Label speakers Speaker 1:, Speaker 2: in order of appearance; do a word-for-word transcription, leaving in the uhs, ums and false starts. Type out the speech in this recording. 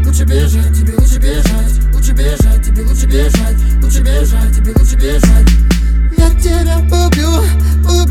Speaker 1: лучше бежать, тебе лучше бежать, лучше бежать, тебе лучше бежать, лучше бежать, тебе лучше бежать. Я тебя убью, убью.